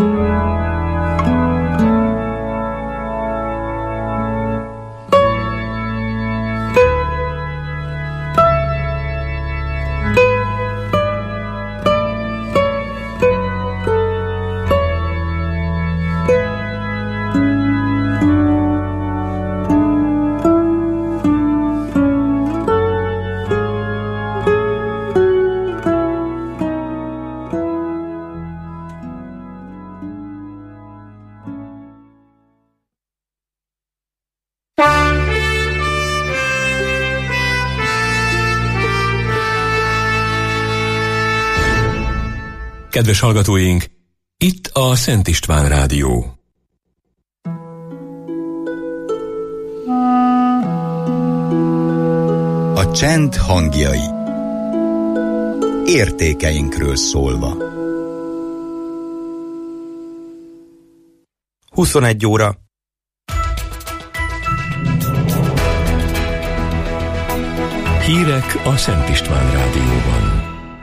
Kedves hallgatóink, itt a Szent István Rádió. A csend hangjai. Értékeinkről szólva. 21 óra. Hírek a Szent István Rádióban.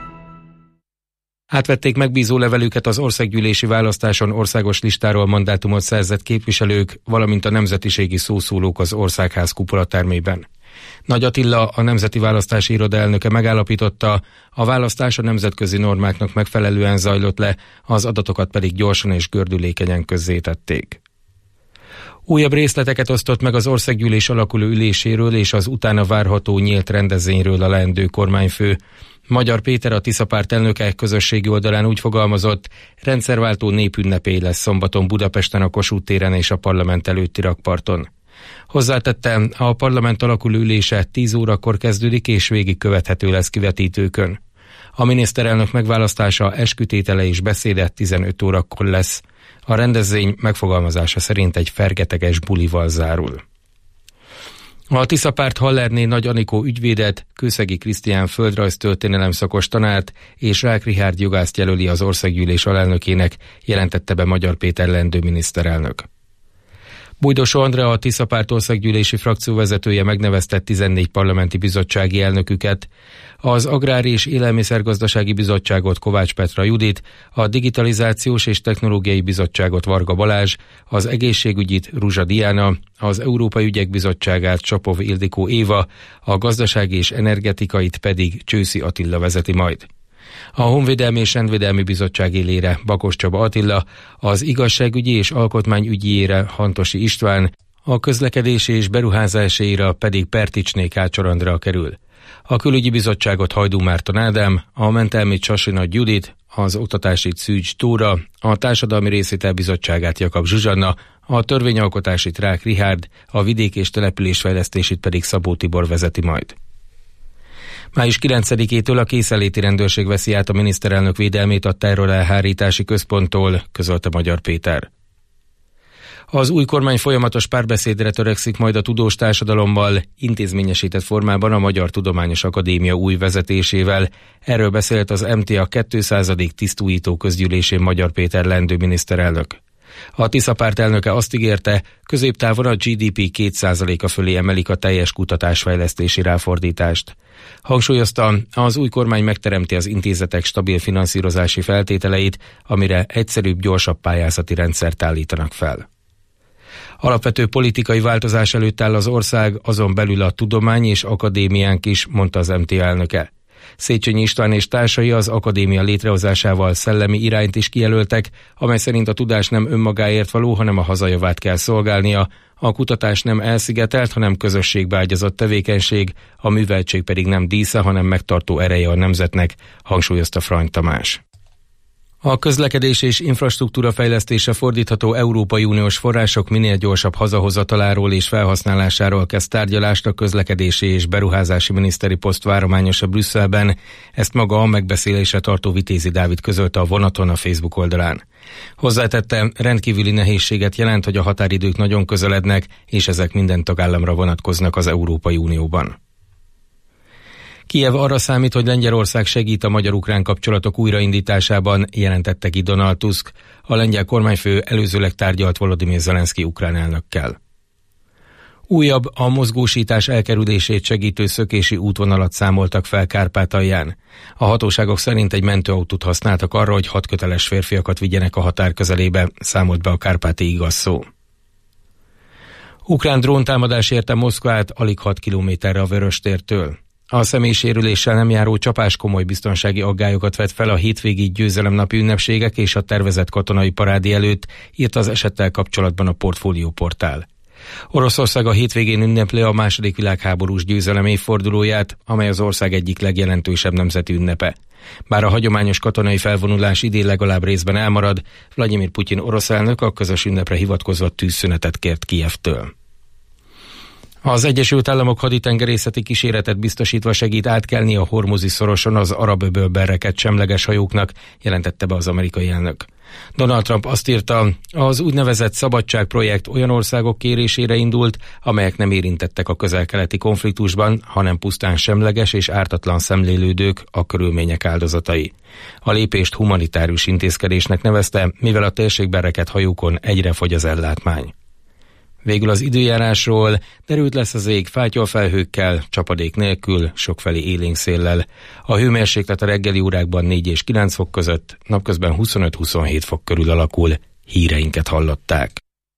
Átvették megbízó levelüket az országgyűlési választáson országos listáról mandátumot szerzett képviselők, valamint a nemzetiségi szószólók az Országház kupolatermében. Nagy Attila, a Nemzeti Választási Iroda elnöke megállapította, a választás a nemzetközi normáknak megfelelően zajlott le, az adatokat pedig gyorsan és gördülékenyen közzétették. Újabb részleteket osztott meg az országgyűlés alakuló üléséről és az utána várható nyílt rendezvényről a leendő kormányfő. Magyar Péter, a Tisza-párt elnöke közösségi oldalán úgy fogalmazott, rendszerváltó népünnepély lesz szombaton Budapesten, a Kossuth téren és a parlament előtti rakparton. Hozzátette, a parlament alakuló ülése 10 órakor kezdődik és végig követhető lesz kivetítőkön. A miniszterelnök megválasztása, eskütétele és beszéde 15 órakor lesz. A rendezvény megfogalmazása szerint egy fergeteges bulival zárul. A Tisza-párt Hallerné Nagy Anikó ügyvédet, Kőszegi Krisztián földrajztörténelem szakos tanárt és Rák Richárd jogászt jelöli az országgyűlés alelnökének, jelentette be Magyar Péter leendő miniszterelnök. Bújdosó Andrea, a Tisza-párt országgyűlési frakcióvezetője megnevezte 14 parlamenti bizottsági elnöküket, az Agrár- és Élelmiszergazdasági Bizottságot Kovács Petra Judit, a Digitalizációs és Technológiai Bizottságot Varga Balázs, az Egészségügyit Ruzsa Diana, az Európai Ügyek Bizottságát Csapov Ildikó Éva, a Gazdasági és Energetikait pedig Csőszi Attila vezeti majd. A Honvédelmi és Rendvédelmi Bizottság élére Bakos Csaba Attila, az Igazságügyi és Alkotmányügyére Hantosi István, a Közlekedési és Beruházáséra pedig Perticsné Kácsor Andrea kerül. A Külügyi Bizottságot Hajdú Márton Ádám, a Mentelmi Csasi Judit, az Oktatási Szűcs Tóra, a Társadalmi Részvétel Bizottságát Jakab Zsuzsanna, a Törvényalkotásit Rák Richárd, a Vidék- és Településfejlesztését pedig Szabó Tibor vezeti majd. Május 9-től a készenléti rendőrség veszi át a miniszterelnök védelmét a terrorelhárítási központtól, közölte Magyar Péter. Az új kormány folyamatos párbeszédre törekszik majd a tudós társadalommal, intézményesített formában a Magyar Tudományos Akadémia új vezetésével. Erről beszélt az MTA 200. tisztújító közgyűlésén Magyar Péter leendő miniszterelnök. A Tisza-párt elnöke azt ígérte, középtávon a GDP 2%-a fölé emelik a teljes kutatásfejlesztési ráfordítást. Hangsúlyozta, az új kormány megteremti az intézetek stabil finanszírozási feltételeit, amire egyszerűbb, gyorsabb pályázati rendszert állítanak fel. Alapvető politikai változás előtt áll az ország, azon belül a tudomány és akadémiánk is, mondta az MTA elnöke. Széchenyi István és társai az akadémia létrehozásával szellemi irányt is kijelöltek, amely szerint a tudás nem önmagáért való, hanem a hazajavát kell szolgálnia, a kutatás nem elszigetelt, hanem közösségbe ágyazott tevékenység, a műveltség pedig nem dísze, hanem megtartó ereje a nemzetnek, hangsúlyozta Frany Tamás. A közlekedés és infrastruktúra fejlesztése fordítható Európai Uniós források minél gyorsabb hazahozataláról és felhasználásáról kezd tárgyalást a közlekedési és beruházási miniszteri poszt várományosa Brüsszelben. Ezt maga a megbeszélésre tartó Vitézi Dávid közölte a Vonaton a Facebook oldalán. Hozzátette, rendkívüli nehézséget jelent, hogy a határidők nagyon közelednek, és ezek minden tagállamra vonatkoznak az Európai Unióban. Kijev arra számít, hogy Lengyelország segít a magyar-ukrán kapcsolatok újraindításában, jelentette ki Donald Tusk. A lengyel kormányfő előzőleg tárgyalt Volodymyr Zelenszky ukrán elnökkel. Újabb, a mozgósítás elkerülését segítő szökési útvonalat számoltak fel Kárpátalján. A hatóságok szerint egy mentőautót használtak arra, hogy 6 köteles férfiakat vigyenek a határ közelébe, számolt be a Kárpáti Igaz Szó. Ukrán dróntámadás érte Moszkvát alig 6 kilométerre a Vöröstértől. A személysérüléssel nem járó csapás komoly biztonsági aggályokat vet fel a hétvégi győzelemnapi ünnepségek és a tervezett katonai parádi előtt, írt az esettel kapcsolatban a Portfólió portál. Oroszország a hétvégén ünnepli a II. Világháborús győzelem évfordulóját, amely az ország egyik legjelentősebb nemzeti ünnepe. Bár a hagyományos katonai felvonulás idén legalább részben elmarad, Vladimir Putyin orosz elnök a közös ünnepre hivatkozva tűzszünetet kért Kijevtől. Az Egyesült Államok haditengerészeti kíséretet biztosítva segít átkelni a Hormuzi szoroson az Arab-öbölben rekedt semleges hajóknak, jelentette be az amerikai elnök. Donald Trump azt írta, az úgynevezett szabadságprojekt olyan országok kérésére indult, amelyek nem érintettek a közel-keleti konfliktusban, hanem pusztán semleges és ártatlan szemlélődők, a körülmények áldozatai. A lépést humanitárius intézkedésnek nevezte, mivel a térségben rekedt hajókon egyre fogy az ellátmány. Végül az időjárásról: derült lesz az ég fátyolfelhőkkel, csapadék nélkül, sokfelé élénk széllel. A hőmérséklet a reggeli órákban 4 és 9 fok között, napközben 25-27 fok körül alakul. Híreinket hallották.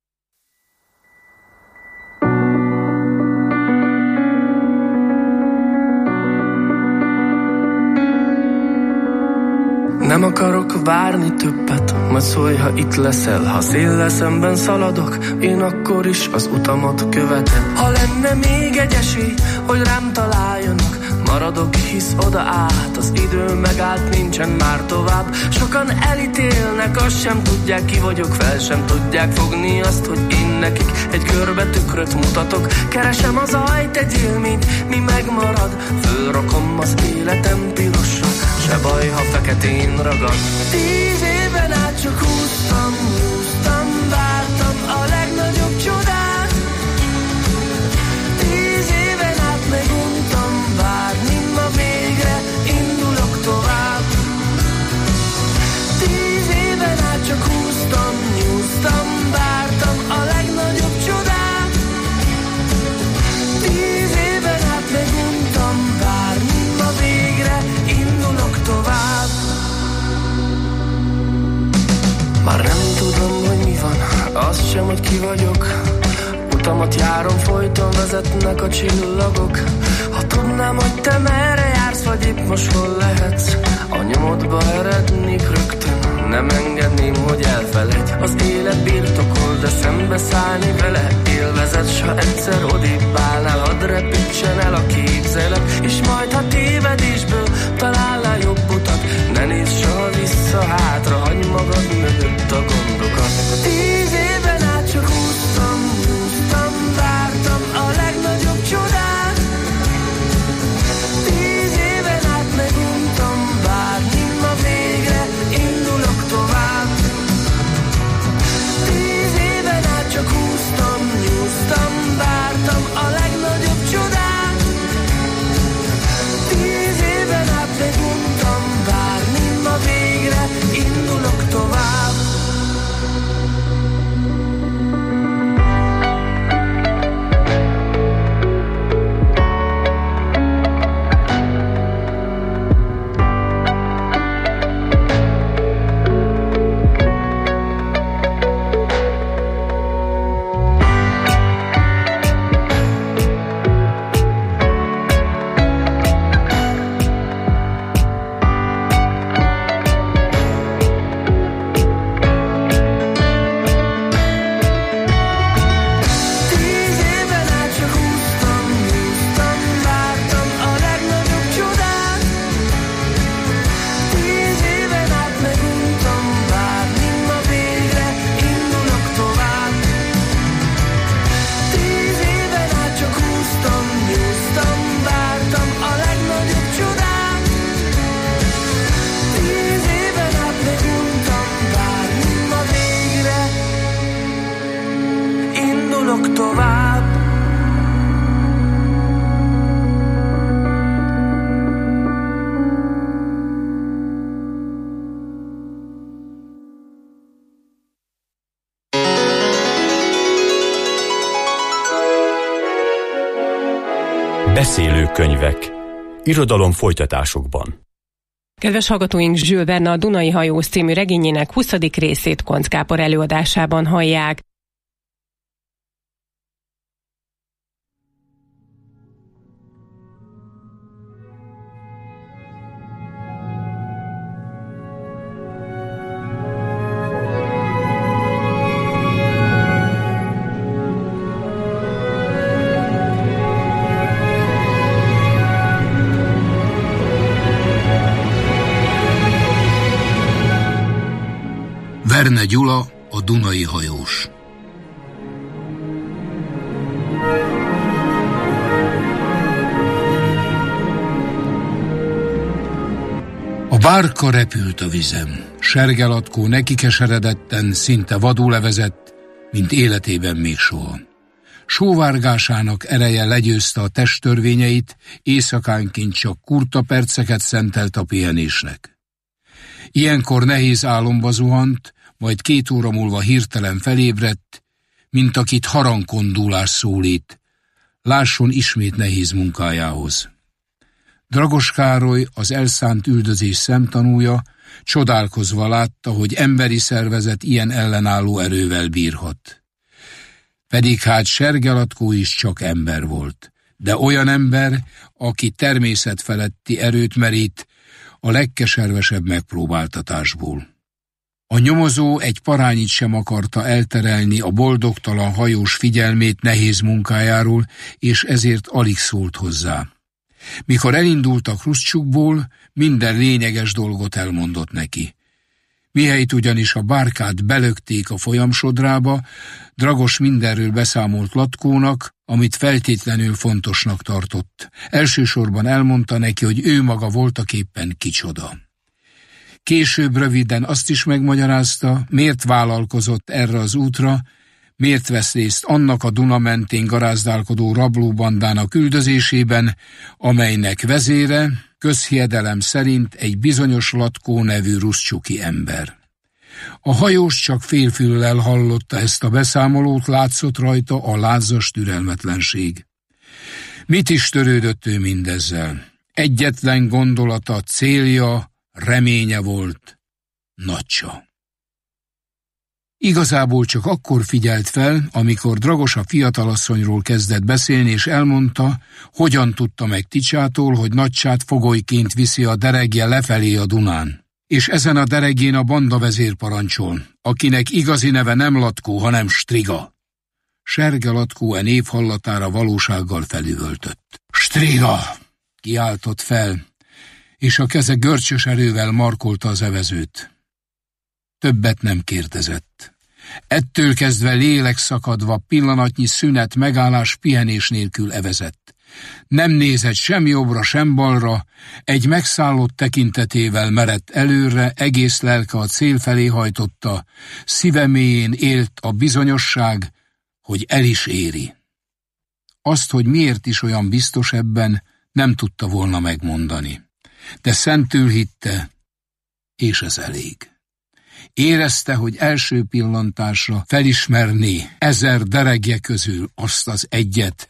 Nem akarok várni többet, majd szólj, ha itt leszel. Ha széllel szemben szaladok, én akkor is az utamat követem. Ha lenne még egy esély, hogy rám találjanak, maradok, hisz oda át, az idő megállt, nincsen már tovább. Sokan elítélnek, azt sem tudják, ki vagyok, fel sem tudják fogni azt, hogy én nekik egy körbe tükröt mutatok. Keresem az ajt, egy élményt, mi megmarad, fölrakom az életem pirosra, se baj, ha feketén ragad. 10 éven át csak húztam, vártam a legnagyobb csodát. 10 éven át meguntam várni, ma végre indulok tovább. 10 éven át csak húztam, vártam a legnagyobb csodát. 10 éven át meguntam várni, ma végre indulok tovább. Már nem tudom, hogy mi van, azt sem, hogy ki vagyok. Utamat járom, folyton vezetnek a csillagok. Ha tudnám, hogy te merre jársz, vagy épp most hol lehetsz, a nyomodba erednék rögtön, nem engedném, hogy elfeledj. Az élet birtokol, de szembeszállni vele élvezet, s ha egyszer odébb állnál, hadd repítsen el a képzelet, és majd ha tévedésből találnál jobb utat, ne nézz soha vissza hátra, hagyd magad mögött a gondokat. 10 éven át csak húztam, vártam a legnagyobb csodát. 10 éven át meguntam várni, ma végre indulok tovább. 10 éven át csak húztam, vártam a legnagyobb csodát. 10 éven át meguntam várni, ma végre indulok tovább. Beszélő könyvek. Irodalom folytatásokban. Kedves hallgatóink, Jules Verne a Dunai hajós című regényének 20. részét Koncz Gábor előadásában hallják. Verne Gyula, a Dunai hajós. A bárka repült a vizen. Sergelatkó nekikeseredetten, szinte vadul levezett, mint életében még soha. Sóvárgásának ereje legyőzte a testtörvényeit, éjszakánként csak kurta perceket szentelt a pihenésnek. Ilyenkor nehéz álomba zuhant, majd 2 óra múlva hirtelen felébredt, mint akit harangkondulás szólít. Lásson ismét nehéz munkájához. Dragos Károly, az elszánt üldözés szemtanúja, csodálkozva látta, hogy emberi szervezet ilyen ellenálló erővel bírhat. Pedig hát Sergelatkó is csak ember volt, de olyan ember, aki természetfeletti erőt merít a legkeservesebb megpróbáltatásból. A nyomozó egy parányit sem akarta elterelni a boldogtalan hajós figyelmét nehéz munkájáról, és ezért alig szólt hozzá. Mikor elindultak Ruszcsukból, minden lényeges dolgot elmondott neki. Mihelyt ugyanis a bárkát belökték a folyamsodrába, Dragos mindenről beszámolt Latkónak, amit feltétlenül fontosnak tartott. Elsősorban elmondta neki, hogy ő maga voltaképpen kicsoda. Később röviden azt is megmagyarázta, miért vállalkozott erre az útra, miért vesz részt annak a Duna mentén garázdálkodó rablóbandának üldözésében, amelynek vezére közhiedelem szerint egy bizonyos Latkó nevű ruszcsuki ember. A hajós csak félfüllel hallotta ezt a beszámolót, látszott rajta a lázas türelmetlenség. Mit is törődött ő mindezzel? Egyetlen gondolata, célja, reménye volt: Nagycsa. Igazából csak akkor figyelt fel, amikor Dragos a fiatalasszonyról kezdett beszélni, és elmondta, hogyan tudta meg Ticsától, hogy Nagycsát fogolyként viszi a deregje lefelé a Dunán. És ezen a deregén a bandavezér parancsol, akinek igazi neve nem Latkó, hanem Striga. Sergelatkó e név hallatára valósággal felüvöltött. Striga! Kiáltott fel, és a keze görcsös erővel markolta az evezőt. Többet nem kérdezett. Ettől kezdve lélekszakadva, pillanatnyi szünet, megállás, pihenés nélkül evezett. Nem nézett sem jobbra, sem balra, egy megszállott tekintetével merett előre, egész lelke a cél felé hajtotta, szíve mélyén élt a bizonyosság, hogy el is éri. Azt, hogy miért is olyan biztos ebben, nem tudta volna megmondani. De szentül hitte, és ez elég. Érezte, hogy első pillantásra felismerné 1000 deregje közül azt az egyet,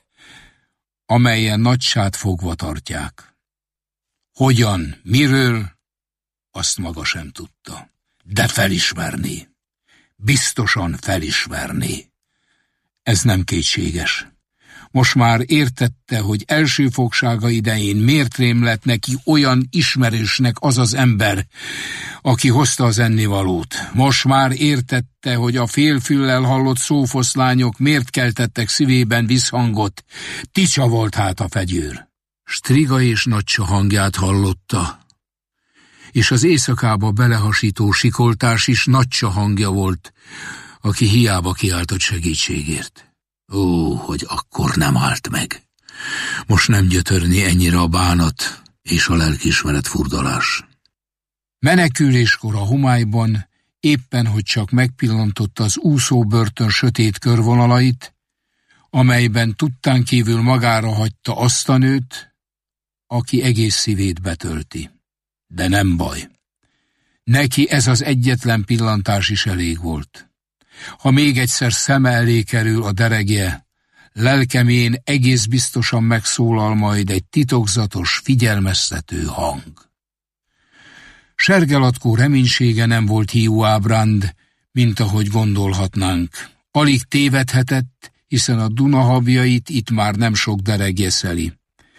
amelyen Nagycsát fogva tartják. Hogyan, miről, azt maga sem tudta. De felismerné. Biztosan felismerné. Ez nem kétséges. Most már értette, hogy első fogsága idején miért rémlett neki olyan ismerősnek az az ember, aki hozta az ennivalót. Most már értette, hogy a félfüllel hallott szófoszlányok miért keltettek szívében visszhangot. Ticsa volt hát a fegyőr. Striga és Nagycsa hangját hallotta, és az éjszakába belehasító sikoltás is Nagycsa hangja volt, aki hiába kiáltott segítségért. Ó, hogy akkor nem állt meg. Most nem gyötörni ennyire a bánat és a lelkiismeret furdalás. Meneküléskor a homályban, éppen hogy csak megpillantotta az úszóbörtön sötét körvonalait, amelyben tudtán kívül magára hagyta azt a nőt, aki egész szívét betölti. De nem baj. Neki ez az egyetlen pillantás is elég volt. Ha még egyszer szeme elé kerül a deregje, lelkemén egész biztosan megszólal majd egy titokzatos, figyelmeztető hang. Sergelatkó reménysége nem volt hiúábránd, mint ahogy gondolhatnánk. Alig tévedhetett, hiszen a Duna havjait itt már nem sok deregje szeli.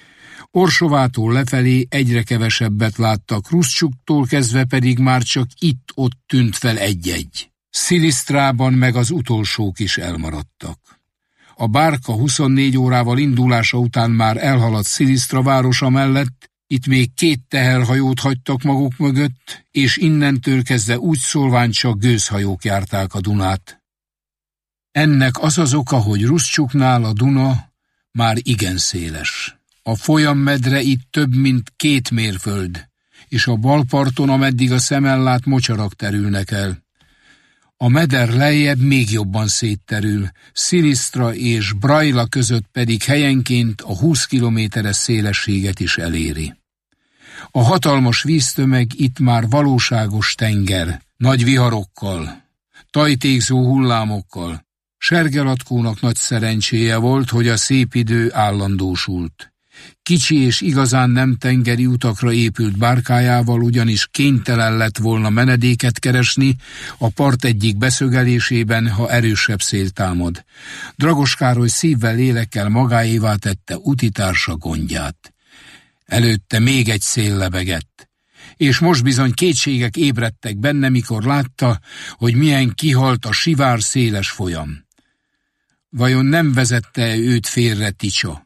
Orsovától lefelé egyre kevesebbet láttak, Ruszcsuktól kezdve pedig már csak itt-ott tűnt fel egy-egy. Szilisztrában meg az utolsók is elmaradtak. A bárka 24 órával indulása után már elhaladt Szilisztra városa mellett, itt még 2 teherhajót hagytak maguk mögött, és innentől kezdve úgy szólván csak gőzhajók járták a Dunát. Ennek az az oka, hogy Ruszcsuknál a Duna már igen széles. A folyammedre itt több mint 2 mérföld, és a bal parton, ameddig a szem ellát, mocsarak terülnek el. A meder lejjebb még jobban szétterül, Szilisztra és Brajla között pedig helyenként a 20 kilométeres szélességet is eléri. A hatalmas víztömeg itt már valóságos tenger, nagy viharokkal, tajtékzó hullámokkal. Sergelatkónak nagy szerencséje volt, hogy a szép idő állandósult. Kicsi és igazán nem tengeri utakra épült bárkájával ugyanis kénytelen lett volna menedéket keresni a part egyik beszögelésében, ha erősebb szél támad. Dragos Károly szívvel, lélekkel magáévá tette utitársa gondját. Előtte még egy szél lebegett, és most bizony kétségek ébredtek benne, mikor látta, hogy milyen kihalt a sivár széles folyam. Vajon nem vezette őt félre Ticsa?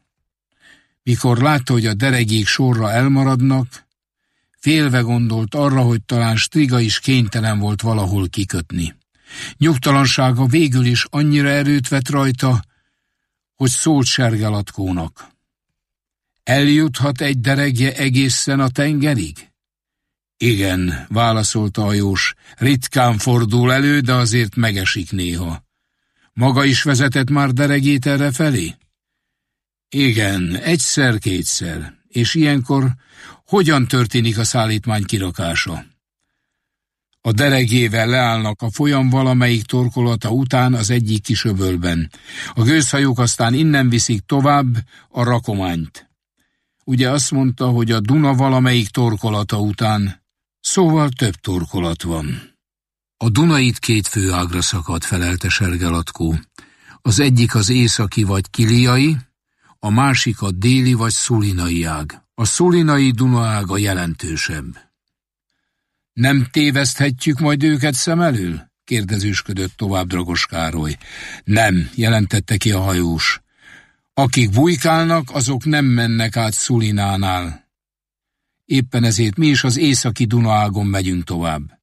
Mikor látta, hogy a deregék sorra elmaradnak, félve gondolt arra, hogy talán Striga is kénytelen volt valahol kikötni. Nyugtalansága végül is annyira erőt vett rajta, hogy szólt Sergelatkónak. Eljuthat egy deregje egészen a tengerig? Igen, válaszolta a hajós, ritkán fordul elő, de azért megesik néha. Maga is vezetett már deregét errefelé? Igen, egyszer-kétszer. És ilyenkor hogyan történik a szállítmány kirakása? A deregével leállnak a folyam valamelyik torkolata után az egyik kis öbölben. A gőzhajók aztán innen viszik tovább a rakományt. Ugye azt mondta, hogy a Duna valamelyik torkolata után, szóval több torkolat van. A Duna itt 2 főágra szakad, felelte Sergelatkó. Az egyik az északi vagy kiliai, a másik a déli vagy szulinai ág. A szulinai Duna ág a jelentősebb. Nem téveszthetjük majd őket szem elől? Kérdezősködött tovább Dragos Károly. Nem, jelentette ki a hajós. Akik bujkálnak, azok nem mennek át Szulinánál. Éppen ezért mi is az északi Duna ágon megyünk tovább.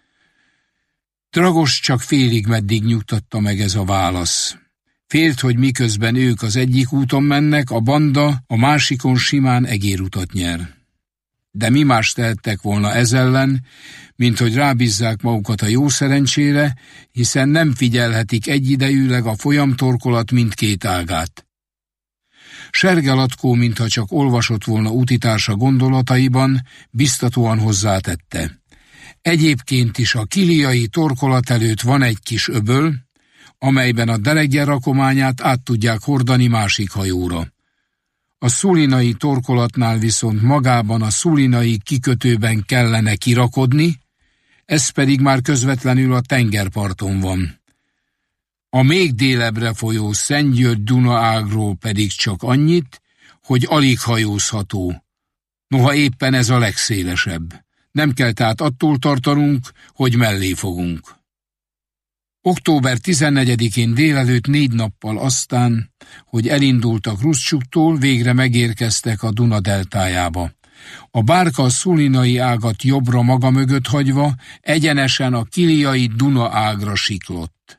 Dragos csak félig meddig nyugtatta meg ez a válasz. Félt, hogy miközben ők az egyik úton mennek, a banda a másikon simán egérutat nyer. De mi más tehettek volna ez ellen, mint hogy rábízzák magukat a jó szerencsére, hiszen nem figyelhetik egyidejűleg a folyamtorkolat mindkét ágát. Sergelatkó, mintha csak olvasott volna utitársa gondolataiban, biztatóan hozzátette. Egyébként is a kiliai torkolat előtt van egy kis öböl, amelyben a deregje rakományát át tudják hordani másik hajóra. A szulinai torkolatnál viszont magában a szulinai kikötőben kellene kirakodni, ez pedig már közvetlenül a tengerparton van. A még délebbre folyó Szentgyörgy-Duna ágról pedig csak annyit, hogy alig hajózható. Noha éppen ez a legszélesebb. Nem kell tehát attól tartanunk, hogy mellé fogunk. Október 14-én délelőtt 4 nappal aztán, hogy elindultak Ruszcsuktól, végre megérkeztek a Duna deltájába. A bárka a szulinai ágat jobbra maga mögött hagyva, egyenesen a kiliai Duna ágra siklott.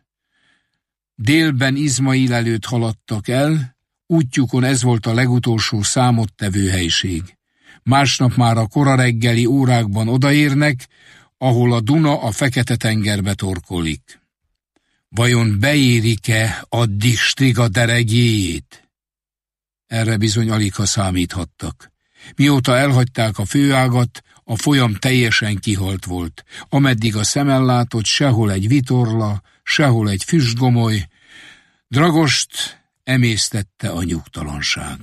Délben Izmail előtt haladtak el, útjukon ez volt a legutolsó számottevő helység. Másnap már a kora reggeli órákban odaérnek, ahol a Duna a Fekete-tengerbe torkolik. Vajon beérik-e addig Striga deregjéjét? Erre bizony aligha számíthattak. Mióta elhagyták a főágat, a folyam teljesen kihalt volt. Ameddig a szem látott, sehol egy vitorla, sehol egy füstgomoly. Dragost emésztette a nyugtalanság.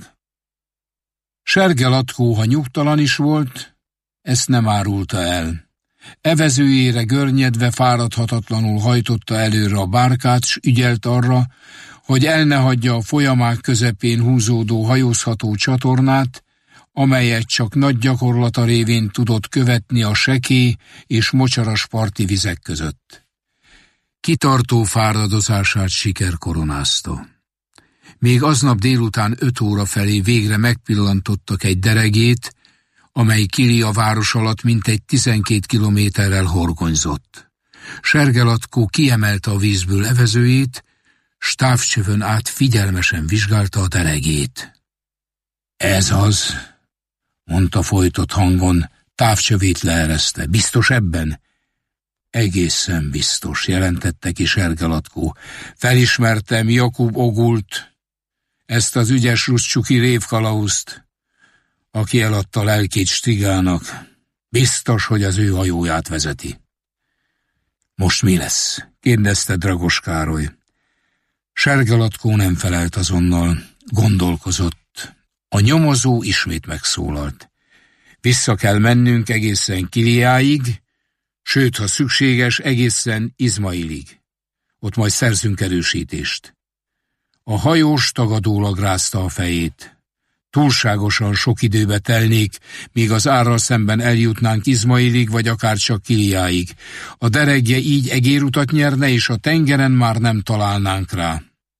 Sherge Latkó, ha nyugtalan is volt, ezt nem árulta el. Evezőjére görnyedve fáradhatatlanul hajtotta előre a bárkát, s ügyelt arra, hogy el ne hagyja a folyamák közepén húzódó hajózható csatornát, amelyet csak nagy gyakorlata révén tudott követni a sekély és mocsaras parti vizek között. Kitartó fáradozását siker koronázta. Még aznap délután 5 óra felé végre megpillantottak egy deregét, amely Kilia város alatt mintegy 12 kilométerrel horgonyzott. Sherge Latkó kiemelte a vízből evezőjét, s távcsövön át figyelmesen vizsgálta a deregét. Ez az, mondta folytott hangon, távcsövét leereszte. Biztos ebben? Egészen biztos, jelentette ki Sherge Latkó. Felismertem Jakub Ogult, ezt az ügyes ruszcsuki révkalauzt, aki eladta lelkét Strigának. Biztos, hogy az ő hajóját vezeti. Most mi lesz? Kérdezte Dragos Károly. Sherge Latkó nem felelt azonnal, gondolkozott. A nyomozó ismét megszólalt. Vissza kell mennünk egészen Kiliáig, sőt, ha szükséges, egészen Izmailig. Ott majd szerzünk erősítést. A hajós tagadólag rázta a fejét. Túlságosan sok időbe telnék, míg az árral szemben eljutnánk Izmailig, vagy akár csak Kiliáig. A deregje így egérutat nyerne, és a tengeren már nem találnánk rá.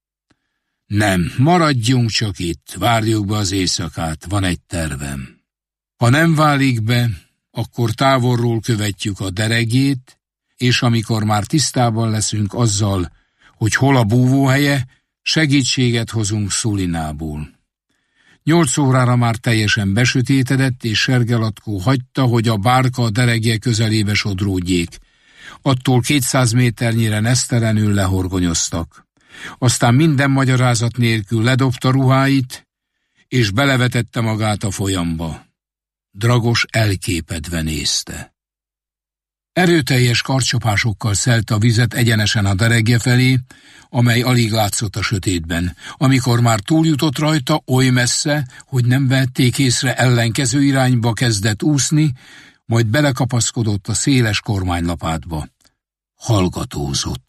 Nem, maradjunk csak itt, várjuk be az éjszakát, van egy tervem. Ha nem válik be, akkor távolról követjük a deregét, és amikor már tisztában leszünk azzal, hogy hol a búvóhelye, segítséget hozunk Szulinából. 8 órára már teljesen besötétedett, és Sherge Latkó hagyta, hogy a bárka a deregje közelébe sodródjék. Attól 200 méternyire nesztelenül lehorgonyoztak. Aztán minden magyarázat nélkül ledobta ruháit, és belevetette magát a folyamba. Dragos elképedve nézte. Erőteljes karcsapásokkal szelte a vizet egyenesen a deregje felé, amely alig látszott a sötétben. Amikor már túljutott rajta, oly messze, hogy nem vették észre, ellenkező irányba kezdett úszni, majd belekapaszkodott a széles kormánylapátba. Hallgatózott.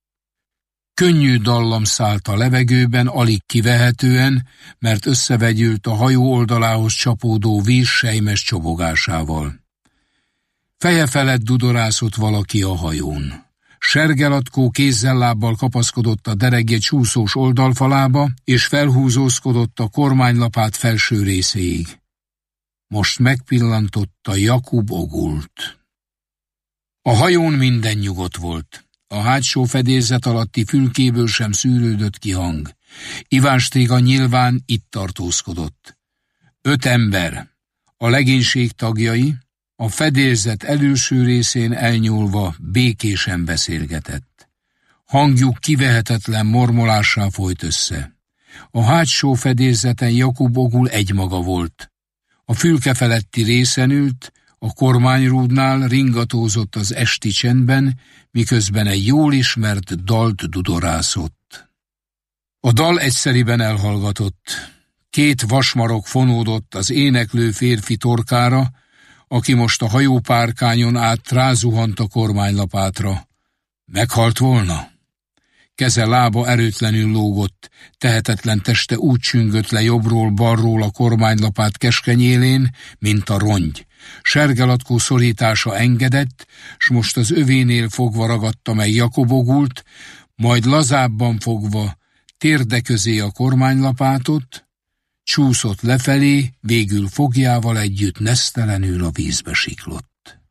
Könnyű dallam szállt a levegőben, alig kivehetően, mert összevegyült a hajó oldalához csapódó víz sejmes csobogásával. Feje felett dudorászott valaki a hajón. Sherge Latkó kézzel-lábbal kapaszkodott a deregje csúszós oldalfalába, és felhúzózkodott a kormánylapát felső részéig. Most megpillantotta Jakub Ogult. A hajón minden nyugodt volt. A hátsó fedélzet alatti fülkéből sem szűrődött ki hang. Iván Striga nyilván itt tartózkodott. 5 ember, a legénység tagjai, a fedélzet előső részén elnyúlva békésen beszélgetett. Hangjuk kivehetetlen mormolással folyt össze. A hátsó fedélzeten Jakub Ogul egymaga volt. A fülke feletti részen ült, a kormányrúdnál ringatózott az esti csendben, miközben egy jól ismert dalt dudorászott. A dal egyszeriben elhallgatott. 2 vasmarok fonódott az éneklő férfi torkára, aki most a hajópárkányon át rázuhant a kormánylapátra. Meghalt volna? Keze lába erőtlenül lógott, tehetetlen teste úgy csüngött le jobbról-balról a kormánylapát keskeny élén, mint a rongy. Sherge Latkó szorítása engedett, s most az övénél fogva ragadta meg Jakub Ogult, majd lazábban fogva térde közé a kormánylapátot, csúszott lefelé, végül fogjával együtt nesztelenül a vízbe siklott.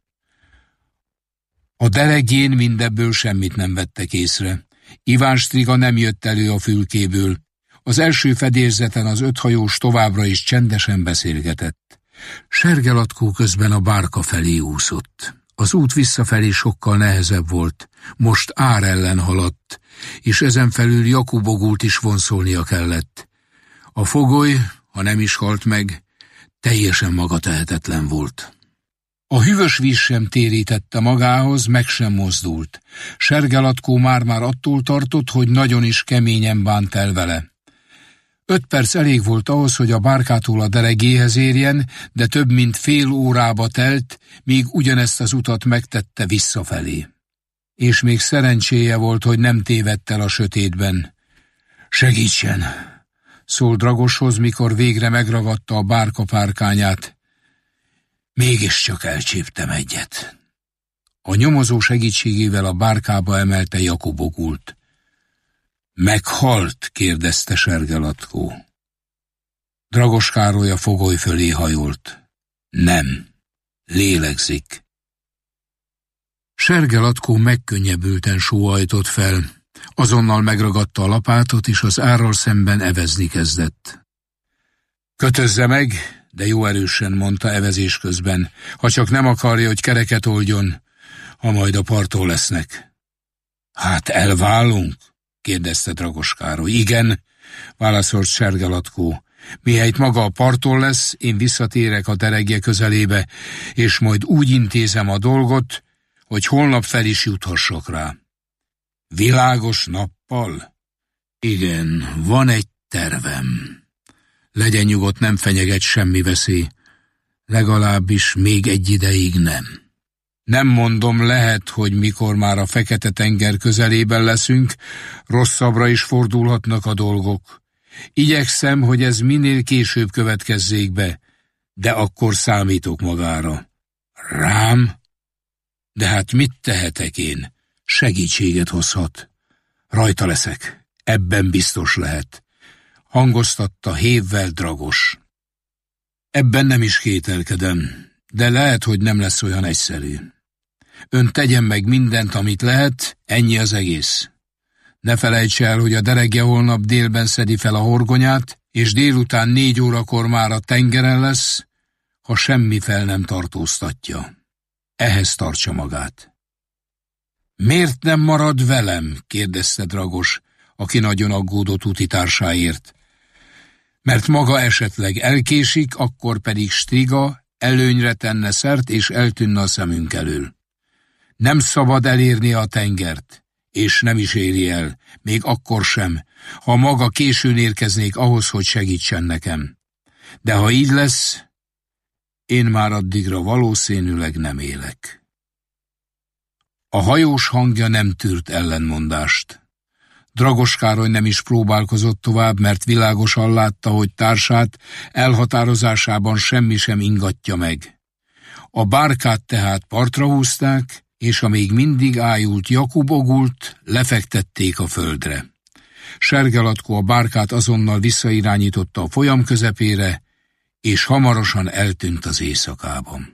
A deregén mindebből semmit nem vettek észre. Iván Striga nem jött elő a fülkéből. Az első fedélzeten az 5 hajós továbbra is csendesen beszélgetett. Sherge Latkó közben a bárka felé úszott. Az út visszafelé sokkal nehezebb volt, most ár ellen haladt, és ezen felül Jakub Ogult is vonszolnia kellett. A fogoly, ha nem is halt meg, teljesen magatehetetlen volt. A hűvös víz sem térítette magához, meg sem mozdult. Sherge Latkó már-már attól tartott, hogy nagyon is keményen bánt el vele. 5 perc elég volt ahhoz, hogy a bárkától a deregéhez érjen, de több mint fél órába telt, míg ugyanezt az utat megtette visszafelé. És még szerencséje volt, hogy nem tévedt el a sötétben. Segítsen! Szólt Dragoshoz, mikor végre megragadta a bárka párkányát. Mégiscsak elcsíptem egyet. A nyomozó segítségével a bárkába emelte Jakub Ogult. Meghalt? kérdezte Sergelatkó. Dragos Károly a fogoly fölé hajolt. Nem, lélegzik. Sergelatkó megkönnyebbülten sóhajtott fel, azonnal megragadta a lapátot, és az árral szemben evezni kezdett. Kötözze meg, de jó erősen, mondta evezés közben, ha csak nem akarja, hogy kereket oldjon, ha majd a parton lesznek. Hát elválunk? kérdezte Dragos Károly. Igen, válaszolt Sergelatkó. Mihelyt maga a parton lesz, én visszatérek a deregje közelébe, és majd úgy intézem a dolgot, hogy holnap fel is juthassak rá. Világos nappal? Igen, van egy tervem. Legyen nyugodt, nem fenyeget semmi veszély. Legalábbis még egy ideig nem. Nem mondom, lehet, hogy mikor már a Fekete-tenger közelében leszünk, rosszabbra is fordulhatnak a dolgok. Igyekszem, hogy ez minél később következzék be, de akkor számítok magára. Rám? De hát mit tehetek én? Segítséget hozhat. Rajta leszek, ebben biztos lehet, hangoztatta hévvel Dragos. Ebben nem is kételkedem, de lehet, hogy nem lesz olyan egyszerű. Ön tegyen meg mindent, amit lehet, ennyi az egész. Ne felejts el, hogy a deregje holnap délben szedi fel a horgonyát, és délután 4 órakor már a tengeren lesz, ha semmi fel nem tartóztatja. Ehhez tartsa magát. Miért nem marad velem? kérdezte Dragos, aki nagyon aggódott útitársáért. Mert maga esetleg elkésik, akkor pedig Striga előnyre tenne szert, és eltűnne a szemünk elől. Nem szabad elérni a tengert, és nem is éri el, még akkor sem, ha maga későn érkeznék ahhoz, hogy segítsen nekem. De ha így lesz, én már addigra valószínűleg nem élek. A hajós hangja nem tűrt ellenmondást. Dragos Károly nem is próbálkozott tovább, mert világosan látta, hogy társát elhatározásában semmi sem ingatja meg. A bárkát tehát partra húzták, és a még mindig ájult Jakub Ogult lefektették a földre. Sergelatkó a bárkát azonnal visszairányította a folyam közepére, és hamarosan eltűnt az éjszakában.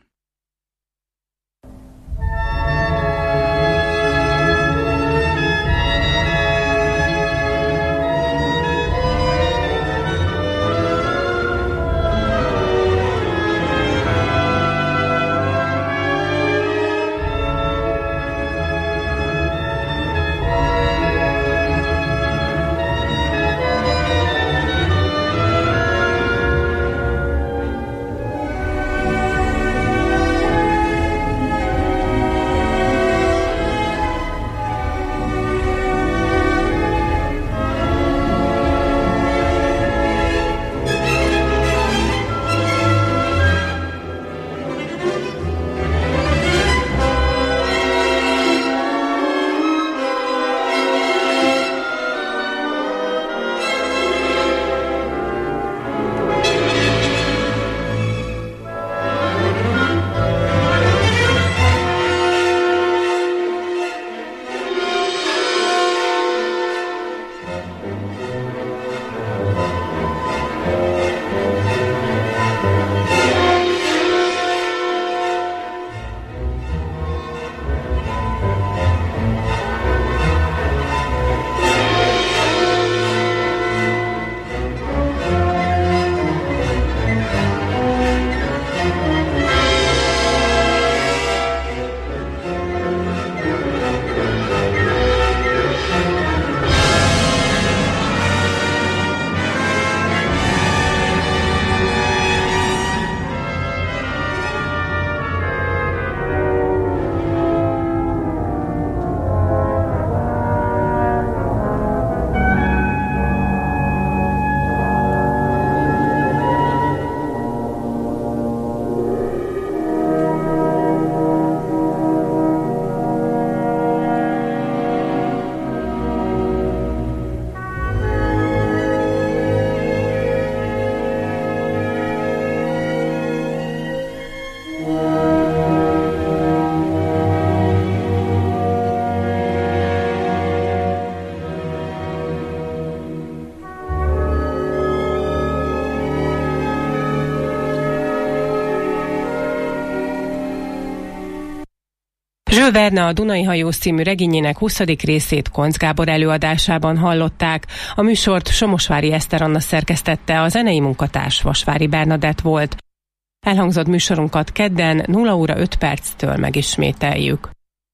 Jules Verne a Dunai hajósz című regényének 20. részét Koncz Gábor előadásában hallották. A műsort Somosvári Eszter Anna szerkesztette, a zenei munkatárs Vasvári Bernadett volt. Elhangzott műsorunkat kedden 0 óra 5 perctől megismételjük.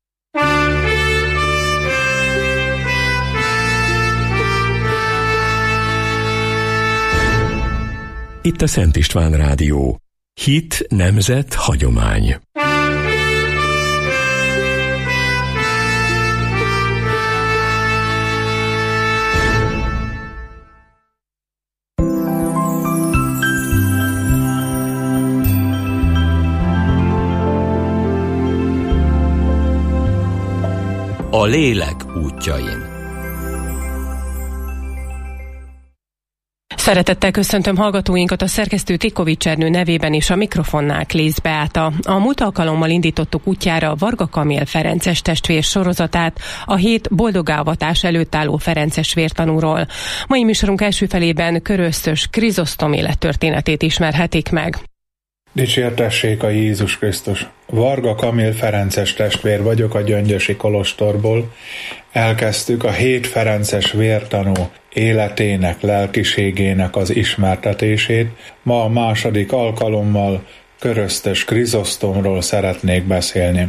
Itt a Szent István Rádió. Hit, nemzet, hagyomány. A lélek útjain. Szeretettel köszöntöm hallgatóinkat, a szerkesztő Tikovics Ernő nevében és a mikrofonnál Klész Beáta. A múlt alkalommal indítottuk útjára Varga Kamil ferences testvér sorozatát, a 7 boldogávatás előtt álló ferences vértanúról. Mai műsorunk első felében Köröztös Krizosztom élettörténetét ismerhetik meg. Dicsértessék a Jézus Krisztus! Varga Kamil ferences testvér vagyok a Gyöngyösi kolostorból. Elkezdtük a 7 ferences vértanú életének, lelkiségének az ismertetését. Ma a második alkalommal Köröztös Krizosztomról szeretnék beszélni.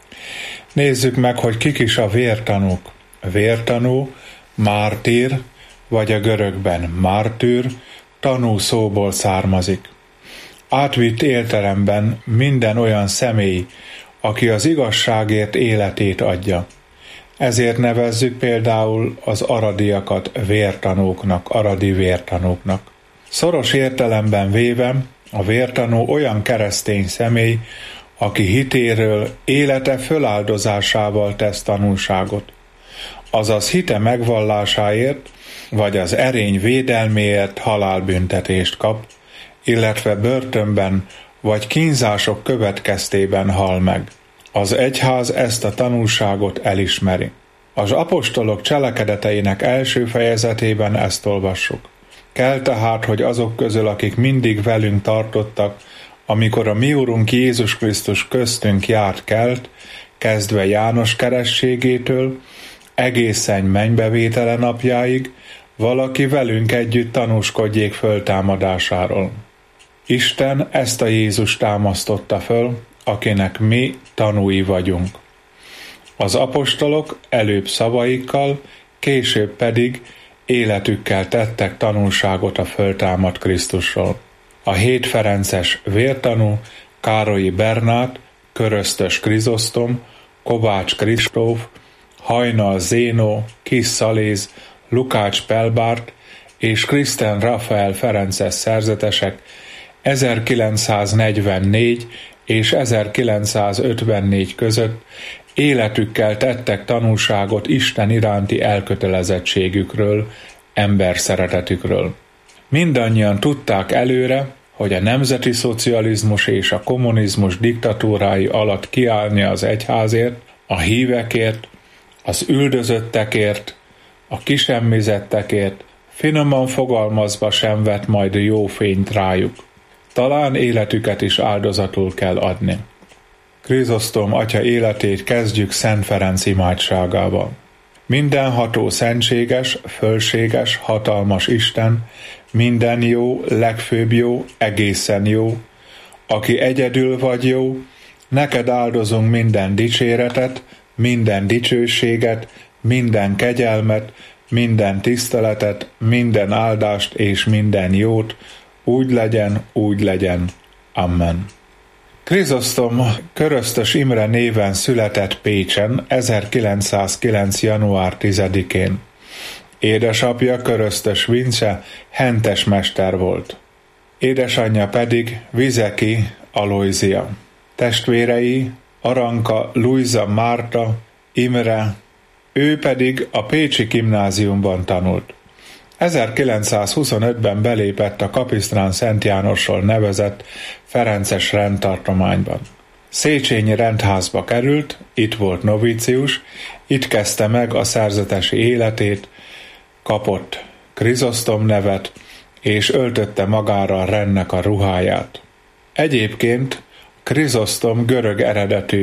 Nézzük meg, hogy kik is a vértanúk. Vértanú, mártír, vagy a görögben mártűr, tanú szóból származik. Átvitt értelemben minden olyan személy, aki az igazságért életét adja. Ezért nevezzük például az aradiakat vértanúknak, aradi vértanúknak. Szoros értelemben véve a vértanú olyan keresztény személy, aki hitéről, élete föláldozásával tesz tanúságot. Azaz hite megvallásáért, vagy az erény védelméért halálbüntetést kap, illetve börtönben vagy kínzások következtében hal meg. Az egyház ezt a tanúságot elismeri. Az apostolok cselekedeteinek első fejezetében ezt olvassuk. Kell tehát, hogy azok közül, akik mindig velünk tartottak, amikor a mi Urunk Jézus Krisztus köztünk járt kelt, kezdve János kerességétől, egészen mennybevétele napjáig, valaki velünk együtt tanúskodjék föltámadásáról. Isten ezt a Jézus támasztotta föl, akinek mi tanúi vagyunk. Az apostolok előbb szavaikkal, később pedig életükkel tettek tanúságot a föltámadt Krisztusról. A 7 ferences vértanú, Károlyi Bernát, Köröztös Krizosztom, Kovács Kristóf, Hajnal Zénó, Kis Szaléz, Lukács Pelbárt és Kriszten Rafael ferences szerzetesek 1944 és 1954 között életükkel tettek tanúságot Isten iránti elkötelezettségükről, emberszeretetükről. Mindannyian tudták előre, hogy a nemzeti szocializmus és a kommunizmus diktatúrái alatt kiállni az egyházért, a hívekért, az üldözöttekért, a kisemmizettekért, finoman fogalmazva sem vet majd jó fényt rájuk. Talán életüket is áldozatul kell adni. Krizosztom atya életét kezdjük Szent Ferenc imádságával. Mindenható szentséges, fölséges, hatalmas Isten, minden jó, legfőbb jó, egészen jó, aki egyedül vagy jó, neked áldozunk minden dicséretet, minden dicsőséget, minden kegyelmet, minden tiszteletet, minden áldást és minden jót, úgy legyen. Amen. Krizosztom Köröztös Imre néven született Pécsen 1909. január 10-én. Édesapja Köröztös Vince hentesmester volt. Édesanyja pedig Vizeki Alojzia. Testvérei Aranka Lujza Márta, Imre, ő pedig a pécsi gimnáziumban tanult. 1925-ben belépett a Kapisztrán Szent Jánosról nevezett ferences rendtartományban. Széchenyi rendházba került, itt volt novícius, itt kezdte meg a szerzetesi életét, kapott Krizosztom nevet, és öltötte magára a rendnek a ruháját. Egyébként Krizosztom görög eredetű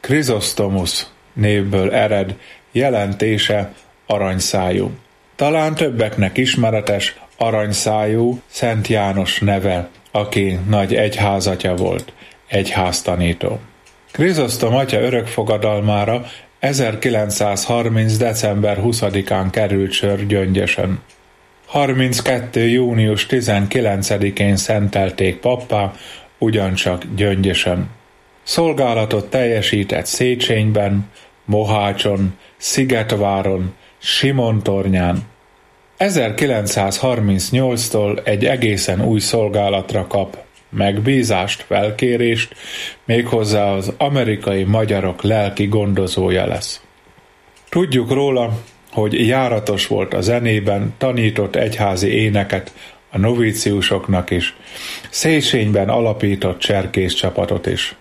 Chrysostomus névből ered, jelentése aranyszájú. Talán többeknek ismeretes aranyszájú Szent János neve, aki nagy egyházatya volt, egyháztanító. Chrysosztom atya örökfogadalmára 1930. december 20-án került sor Gyöngyösön. 32. június 19-én szentelték pappá, ugyancsak Gyöngyösön. Szolgálatot teljesített Széchenyben, Mohácson, Szigetváron, Simontornyán. 1938-tól egy egészen új szolgálatra kap megbízást, felkérést, méghozzá az amerikai magyarok lelki gondozója lesz. Tudjuk róla, hogy járatos volt a zenében, tanított egyházi éneket a novíciusoknak is, Széchenyben alapított cserkész csapatot is.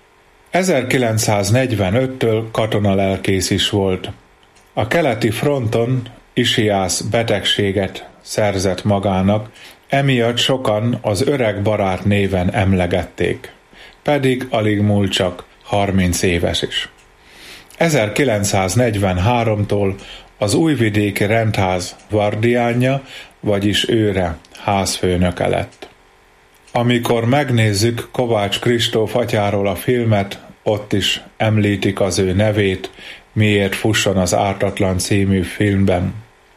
1945-től katonalelkész is volt. A keleti fronton Isiász betegséget szerzett magának, emiatt sokan az öreg barát néven emlegették, pedig alig múlt csak 30 éves is. 1943-tól az újvidéki rendház vardiánja, vagyis őre, házfőnöke lett. Amikor megnézzük Kovács Kristóf atyáról a filmet, ott is említik az ő nevét, Miért fusson az ártatlan című filmben.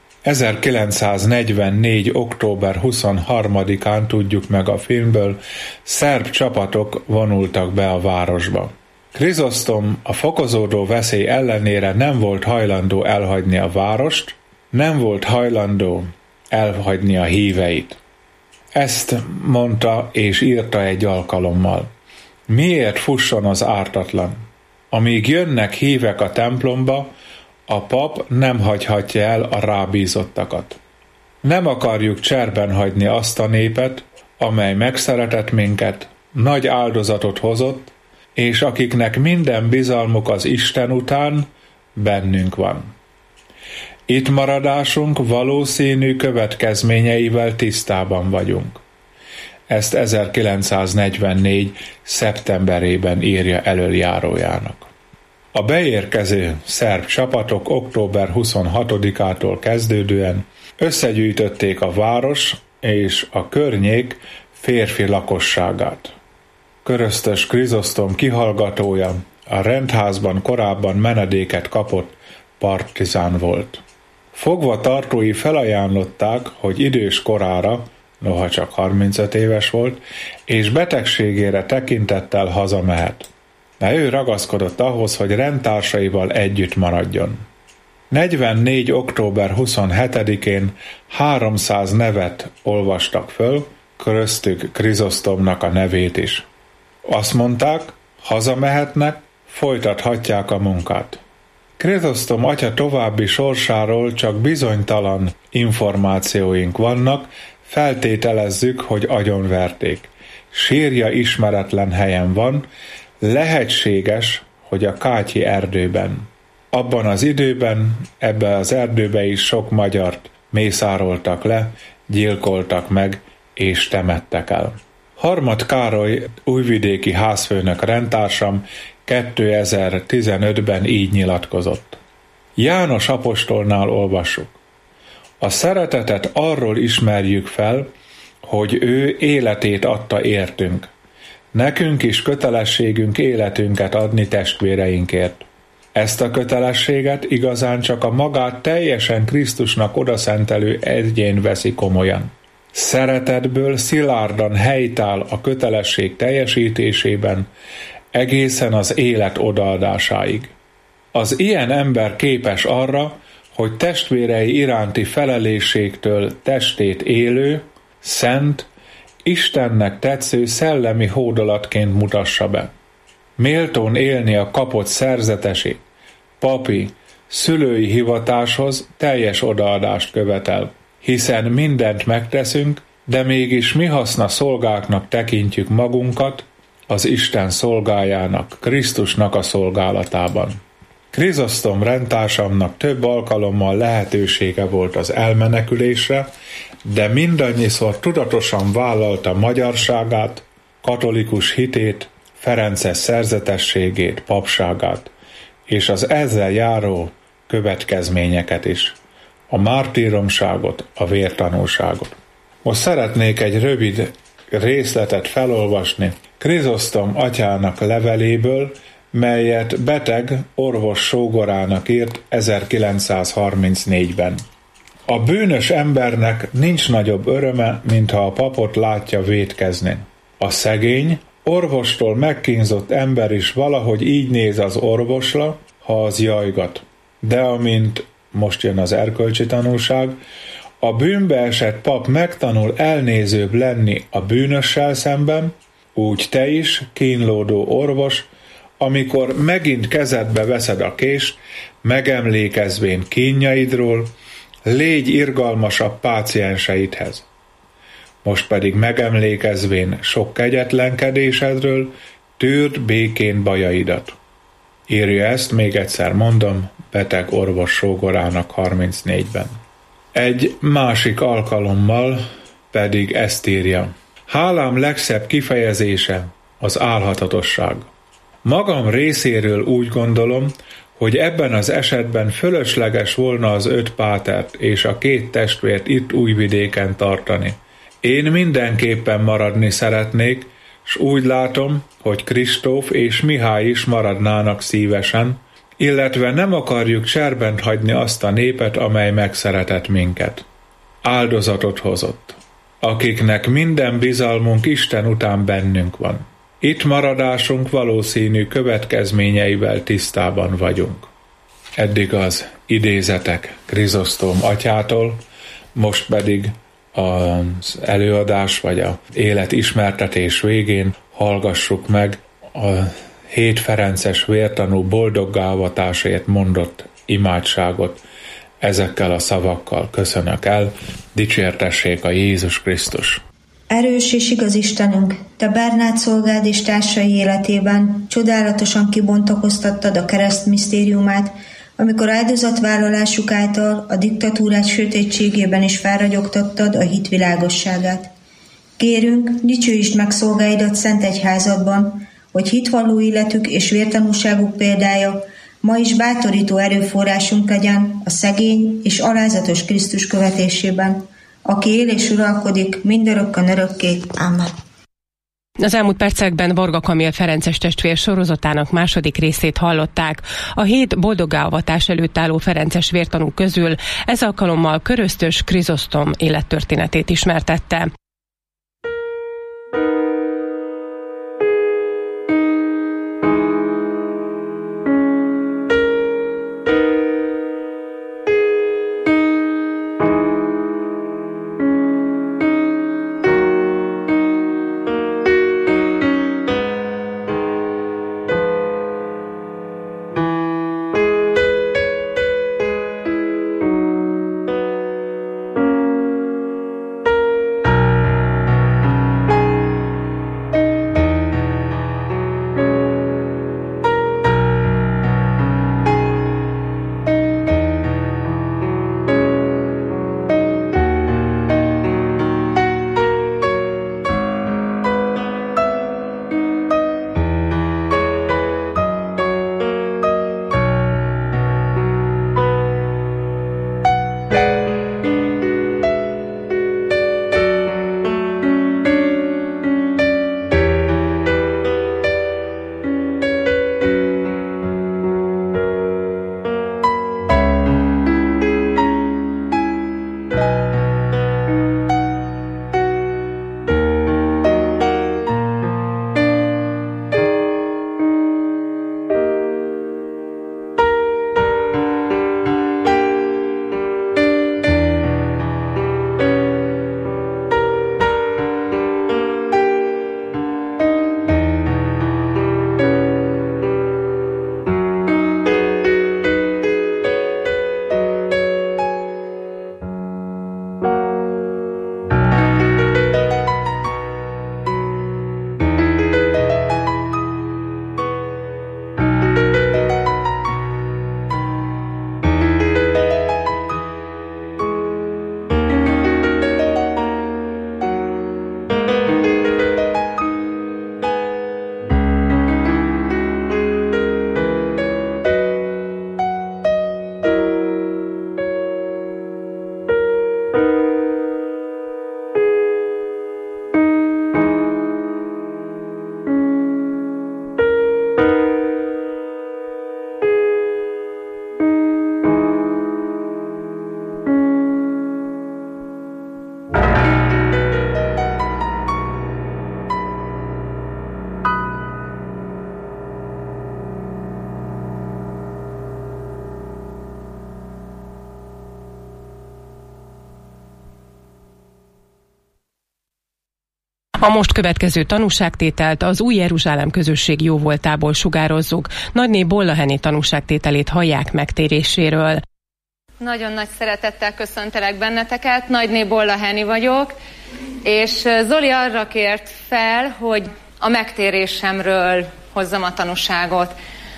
1944. október 23-án tudjuk meg a filmből, szerb csapatok vonultak be a városba. Chrysosztom a fokozódó veszély ellenére nem volt hajlandó elhagyni a várost, nem volt hajlandó elhagyni a híveit. Ezt mondta és írta egy alkalommal. Miért fusson az ártatlan? Amíg jönnek hívek a templomba, a pap nem hagyhatja el a rábízottakat. Nem akarjuk cserben hagyni azt a népet, amely megszeretett minket, nagy áldozatot hozott, és akiknek minden bizalmuk az Isten után bennünk van. Itt maradásunk valószínű következményeivel tisztában vagyunk. Ezt 1944. szeptemberében írja elöljárójának. A beérkező szerb csapatok október 26-ától kezdődően összegyűjtötték a város és a környék férfi lakosságát. Köröztös Chrysosztom kihallgatója, a rendházban korábban menedéket kapott partizán volt. Fogva tartói felajánlották, hogy idős korára, noha csak 35 éves volt, és betegségére tekintettel hazamehet. De ő ragaszkodott ahhoz, hogy rendtársaival együtt maradjon. 44. október 27-én 300 nevet olvastak föl, köztük Chrysosztomnak a nevét is. Azt mondták, hazamehetnek, folytathatják a munkát. Chrysosztom atya további sorsáról csak bizonytalan információink vannak, feltételezzük, hogy agyonverték. Sírja ismeretlen helyen van, lehetséges, hogy a Kátyi erdőben. Abban az időben, ebbe az erdőbe is sok magyart mészároltak le, gyilkoltak meg és temettek el. Harmad Károly újvidéki házfőnök rendtársam 2015-ben így nyilatkozott. János apostolnál olvassuk. A szeretetet arról ismerjük fel, hogy ő életét adta értünk. Nekünk is kötelességünk életünket adni testvéreinkért. Ezt a kötelességet igazán csak a magát teljesen Krisztusnak odaszentelő egyén veszi komolyan. Szeretetből szilárdan helytáll a kötelesség teljesítésében, egészen az élet odaadásáig. Az ilyen ember képes arra, hogy testvérei iránti felelősségtől testét élő, szent, Istennek tetsző szellemi hódolatként mutassa be. Méltón élni a kapott szerzetesi, papi, szülői hivatáshoz teljes odaadást követel, hiszen mindent megteszünk, de mégis mi haszna szolgáknak tekintjük magunkat az Isten szolgájának, Krisztusnak a szolgálatában. Chrysosztom rendtársamnak több alkalommal lehetősége volt az elmenekülésre, de mindannyiszor tudatosan vállalta magyarságát, katolikus hitét, ferences szerzetességét, papságát, és az ezzel járó következményeket is, a mártíromságot, a vértanúságot. Most szeretnék egy rövid részletet felolvasni Krizosztom atyának leveléből, melyet beteg orvos sógorának írt 1934-ben. A bűnös embernek nincs nagyobb öröme, mintha a papot látja vétkezni. A szegény, orvostól megkínzott ember is valahogy így néz az orvosra, ha az jajgat. De amint, most jön az erkölcsi tanulság, a bűnbe esett pap megtanul elnézőbb lenni a bűnössel szemben, úgy te is, kínlódó orvos, amikor megint kezedbe veszed a kést, megemlékezvén kínjaidról, légy irgalmasabb pácienseidhez. Most pedig megemlékezvén sok kegyetlenkedésedről, tűrd békén bajaidat. Írja ezt, még egyszer mondom, beteg orvos sógorának 34-ben. Egy másik alkalommal pedig ezt írja. Hálám legszebb kifejezése az álhatatosság. Magam részéről úgy gondolom, hogy ebben az esetben fölösleges volna az 5 pátert és a 2 testvért itt Újvidéken tartani. Én mindenképpen maradni szeretnék, s úgy látom, hogy Kristóf és Mihály is maradnának szívesen, illetve nem akarjuk cserbent hagyni azt a népet, amely megszeretett minket. Áldozatot hozott, akiknek minden bizalmunk Isten után bennünk van. Itt maradásunk valószínű következményeivel tisztában vagyunk. Eddig az idézetek Krizosztom atyától, most pedig az előadás vagy az életismertetés végén hallgassuk meg a 7 ferences vértanú boldoggá avatásért mondott imádságot. Ezekkel a szavakkal köszönök el, dicsértessék a Jézus Krisztus! Erős és igaz Istenünk, Te Bernát szolgád és társai életében csodálatosan kibontakoztattad a kereszt misztériumát, amikor áldozatvállalásuk által a diktatúrák sötétségében is felragyogtattad a hit világosságát. Kérünk, dicsőítsd meg szolgáidat szent egyházadban, hogy hitvalló életük és vértanúságuk példája ma is bátorító erőforrásunk legyen a szegény és alázatos Krisztus követésében, aki él és uralkodik mindörökkön örökké. Amen. Az elmúlt percekben Varga Kamil ferences testvér sorozatának második részét hallották. A 7 boldoggá avatás előtt álló ferences vértanú közül ez alkalommal Köröztös Krizosztom élettörténetét ismertette. A most következő tanúságtételt az Új Jeruzsálem közösség jóvoltából sugározzuk. Nagyné Bollaheni tanúságtételét hallják megtéréséről. Nagyon nagy szeretettel köszöntelek benneteket, Nagyné Bollaheni vagyok, és Zoli arra kért fel, hogy a megtérésemről hozzam a tanúságot.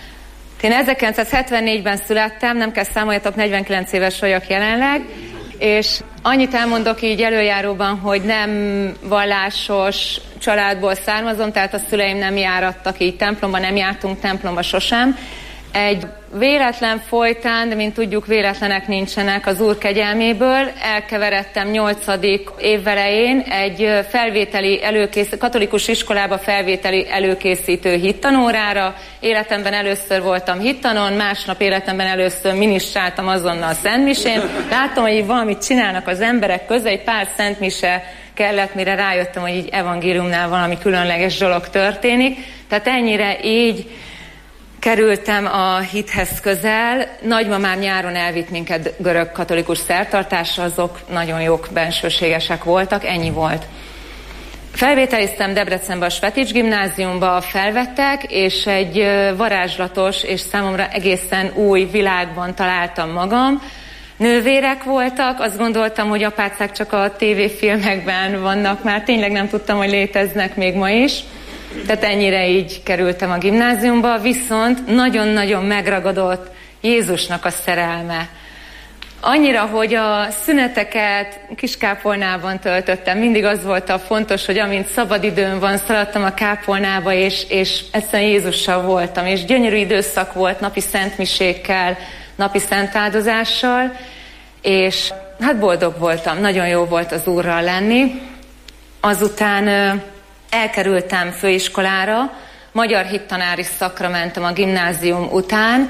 Én 1974-ben születtem, nem kell számoljatok, 49 éves vagyok jelenleg, és annyit elmondok így előjáróban, hogy nem vallásos családból származom, tehát a szüleim nem járattak így templomba, nem jártunk templomba sosem. Egy véletlen folytán, de mint tudjuk, véletlenek nincsenek az Úr kegyelméből, elkeveredtem 8. évvelején egy katolikus iskolába felvételi előkészítő hittanórára. Életemben először voltam hittanon, másnap életemben először minisztráltam azonnal szentmisén. Láttam, hogy valamit csinálnak az emberek közül, egy pár szentmise kellett, mire rájöttem, hogy így evangéliumnál valami különleges dolog történik. Tehát ennyire így kerültem a hithez közel. Nagymamám nyáron elvitt minket görög katolikus szertartásra, azok nagyon jók, bensőségesek voltak, ennyi volt. Felvételiztem Debrecenbe a Svetics gimnáziumba, felvettek, és egy varázslatos és számomra egészen új világban találtam magam. Nővérek voltak, azt gondoltam, hogy apácák csak a tévéfilmekben vannak, már tényleg nem tudtam, hogy léteznek még ma is. Tehát ennyire így kerültem a gimnáziumba, viszont nagyon-nagyon megragadott Jézusnak a szerelme. Annyira, hogy a szüneteket Kiskápolnában töltöttem. Mindig az volt a fontos, hogy amint szabadidőm van, szaladtam a kápolnába, és egyszerűen Jézussal voltam. És gyönyörű időszak volt napi szentmisékkel, napi szentáldozással, és hát boldog voltam. Nagyon jó volt az Úrral lenni. Azután elkerültem főiskolára, magyar hittanári szakra mentem a gimnázium után,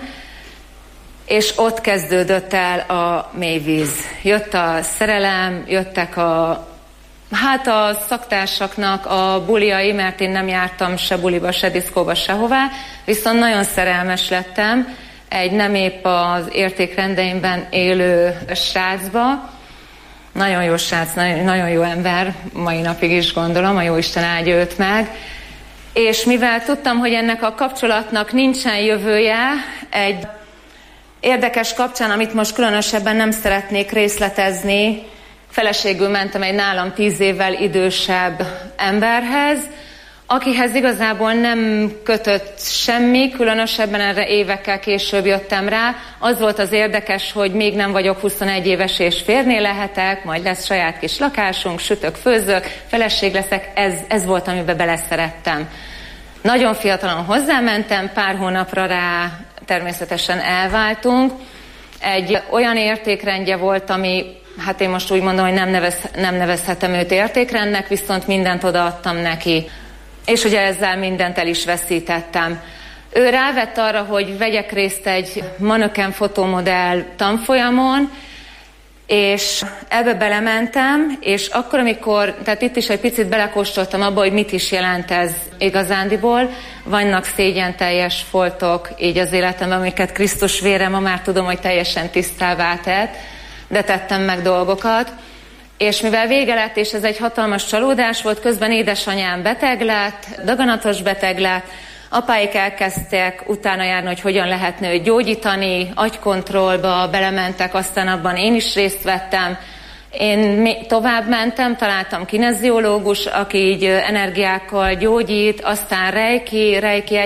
és ott kezdődött el a mélyvíz. Jött a szerelem, jöttek a szaktársaknak a buliai, mert én nem jártam se buliba, se diszkóba, sehová, viszont nagyon szerelmes lettem egy nem épp az értékrendeimben élő srácba. Nagyon jó srác, nagyon jó ember, mai napig is gondolom, a Jóisten áldja őt meg. És mivel tudtam, hogy ennek a kapcsolatnak nincsen jövője, egy érdekes kapcsán, amit most különösebben nem szeretnék részletezni, feleségül mentem egy nálam 10 évvel idősebb emberhez, akihez igazából nem kötött semmi, különösebben erre évekkel később jöttem rá. Az volt az érdekes, hogy még nem vagyok 21 éves és férné lehetek, majd lesz saját kis lakásunk, sütök, főzök, feleség leszek, ez volt, amiben beleszerettem. Nagyon fiatalon hozzámentem, pár hónapra rá természetesen elváltunk. Egy olyan értékrendje volt, ami, hát én most úgy mondom, hogy nem nevezhetem őt értékrendnek, viszont mindent odaadtam neki. És ugye ezzel mindent el is veszítettem. Ő rávett arra, hogy vegyek részt egy manöken fotómodell tanfolyamon, és ebbe belementem, és akkor, tehát itt is egy picit belekóstoltam abba, hogy mit is jelent ez igazándiból. Vannak szégyenteljes foltok így az életemben, amiket Krisztus vére ma már tudom, hogy teljesen tisztává tett, de tettem meg dolgokat. És mivel vége lett, és ez egy hatalmas csalódás volt, közben édesanyám beteg lett, daganatos beteg lett, apáik elkezdtek utána járni, hogy hogyan lehetne őt gyógyítani, agykontrollba belementek, aztán abban én is részt vettem. Én tovább mentem, találtam kineziológus, aki így energiákkal gyógyít, aztán reiki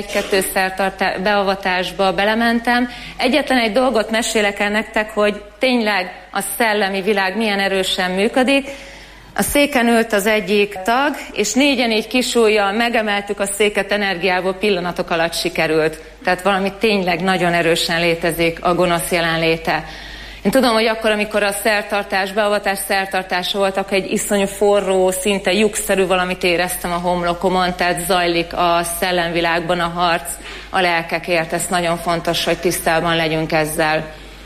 1-2 beavatásba belementem. Egyetlen egy dolgot mesélek el nektek, hogy tényleg a szellemi világ milyen erősen működik. A széken ült az egyik tag, és 4-en így kisújjal megemeltük a széket energiából, pillanatok alatt sikerült. Tehát valami tényleg nagyon erősen létezik, a gonosz jelenléte. Én tudom, hogy akkor, amikor a beavatás szertartása volt, akkor egy iszonyú forró, szinte lyukszerű valamit éreztem a homlokomon, tehát zajlik a szellemvilágban a harc a lelkekért. Ez nagyon fontos, hogy tisztában legyünk ezzel.